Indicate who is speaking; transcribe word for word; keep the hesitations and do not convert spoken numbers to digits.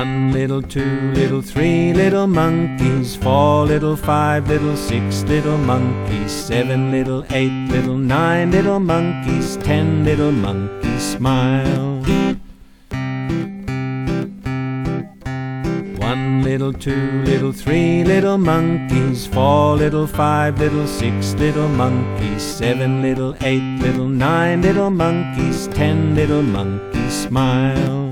Speaker 1: One little, two little, three little monkeys, four little, five little, six little monkeys, seven little, eight little, nine little monkeys, ten little monkeys smile. One little, two little, three little monkeys, four little, five little, six little monkeys, seven little, eight little, nine little monkeys, ten little monkeys smile.